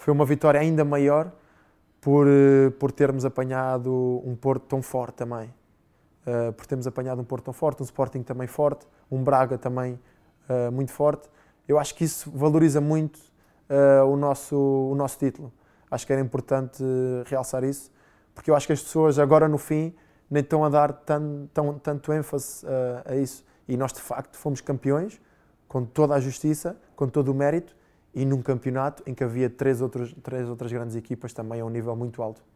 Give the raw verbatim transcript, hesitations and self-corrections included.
foi uma vitória ainda maior por, por termos apanhado um Porto tão forte também. Uh, por termos apanhado um Porto tão forte, um Sporting também forte, um Braga também uh, muito forte. Eu acho que isso valoriza muito uh, o, nosso, o nosso título. Acho que era importante uh, realçar isso, porque eu acho que as pessoas agora no fim nem estão a dar tan, tão, tanto ênfase uh, a isso. E nós de facto fomos campeões, com toda a justiça, com todo o mérito, e num campeonato em que havia três, outros, três outras grandes equipas também a um nível muito alto.